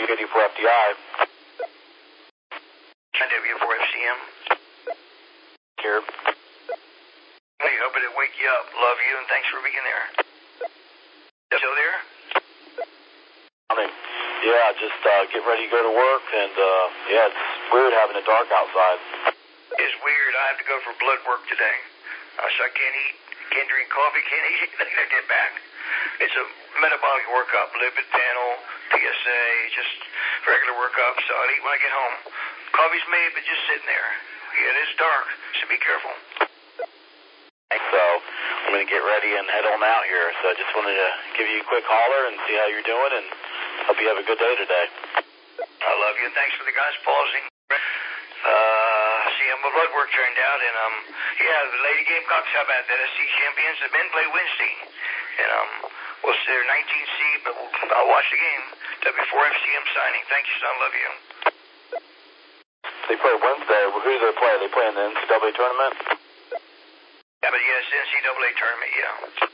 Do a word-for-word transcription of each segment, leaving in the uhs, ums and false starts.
K D four F D I. W four F C M. Here. Hey, hoping to wake you up. Love you and thanks for being there. Still there? I mean, yeah, just uh, get ready to go to work, and uh, yeah, it's weird having it dark outside. It's weird. I have to go for blood work today. Uh, so I can't eat, can't drink coffee, can't eat anything I get back. It's a metabolic workup, lipid panel, P S A, just regular workup, so I'll eat when I get home. Coffee's made, but just sitting there. Yeah, it is dark, so be careful. So I'm going to get ready and head on out here. So I just wanted to give you a quick holler and see how you're doing, and hope you have a good day today. I love you, and thanks for the guys pausing. Uh, see how my blood work turned out, and um, yeah, the Lady Gamecocks, how about that? S C champions. The men play Wednesday, and um, we'll see their nineteen seed, but we'll, I'll watch the game. W four F C M signing. Thank you, son. Love you. They play Wednesday. Who do they play? They play in the N C double A tournament? Yeah, but yes, N C double A tournament, yeah.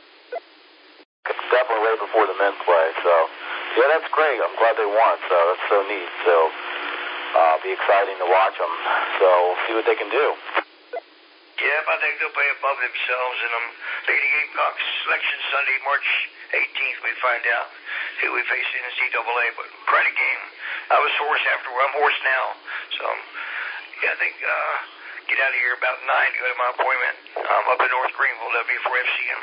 It's definitely way before the men's play, so yeah, that's great. I'm glad they won, so that's so neat. So uh, be exciting to watch them. So see what they can do. Yeah, I think they'll play above themselves, and um, Lady Gamecocks selection Sunday, March eighteenth. We find out who we face in N C double A, but quite a game. I was hoarse afterward. I'm hoarse now, so um, yeah, I think uh, get out of here about nine to go to my appointment um, up in North Greenville, W four F C M.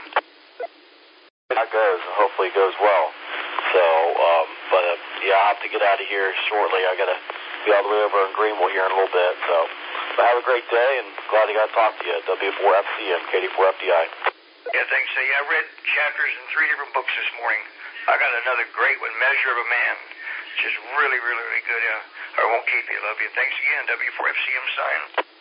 That goes, and hopefully it goes well. So, um, but uh, yeah, I'll have to get out of here shortly. I gotta be all the way over in Greenville here in a little bit. So, but have a great day, and glad I got to talk to you. W four F C M, K D four F D I. Yeah, thanks. Uh, yeah, I read chapters in three different books this morning. I got another great one, Measure of a Man. Just really, really, really good. Uh, I won't keep you. Love you. Thanks again. W four F C M sign.